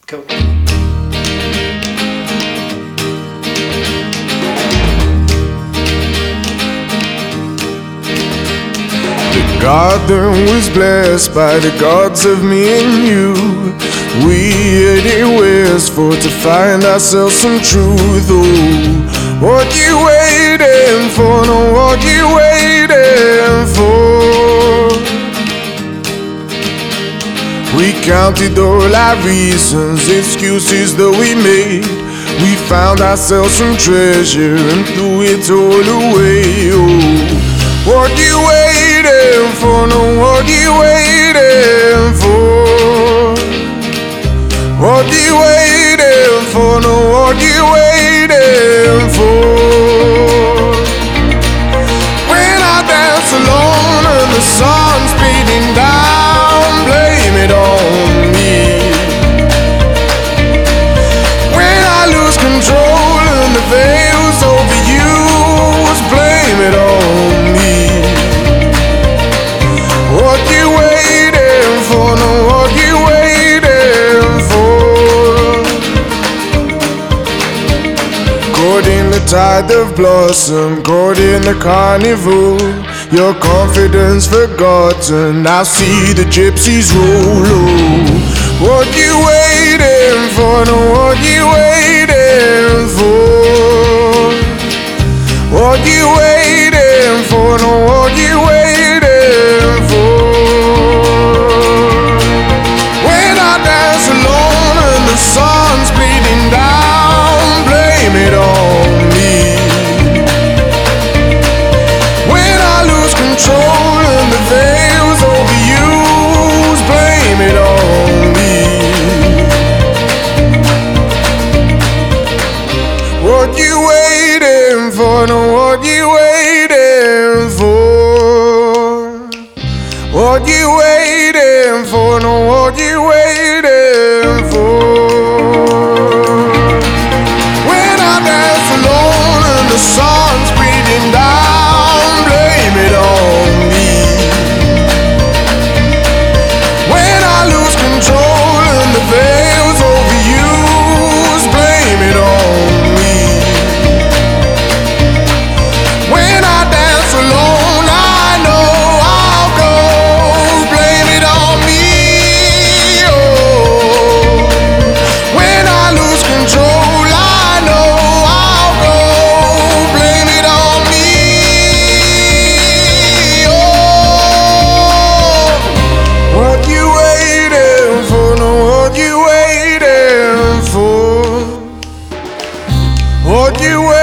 Cool. The garden was blessed by the gods of me and you. We headed west for to find ourselves some truth. Oh, what you waiting for? No, what you waiting for? We counted all our reasons, excuses that we made. We found ourselves some treasure and threw it all away. Oh, what you waiting for? No, what you waiting for? What you waiting for? No, what you waiting for? When I dance alone and the sun's beating down, blame it on me. When I lose control and the veil's overused, blame it on me. What you waiting for? No, what you waiting for? Caught in the tide of blossom, caught in the carnival. Your confidence forgotten, I see the gypsies roll. Oh, what you waiting for? No, what you waiting for? What you waiting for? No, what you waiting for? When I dance alone and the sun's bleeding down, blame it on me. When I lose control and the veil's overused, blame it on me. What you waiting for? No, what you waiting for? What you waiting for? No, what you waiting for? When I dance alone and the sun's beating down, blame it on me. When I lose control and the veil's overused, blame it on me. When I dance alone, I know I'll go, blame it on me. Oh, when I lose control, I know I'll go, blame it on me. Oh, what you waiting for? No, what you waiting for? What you waiting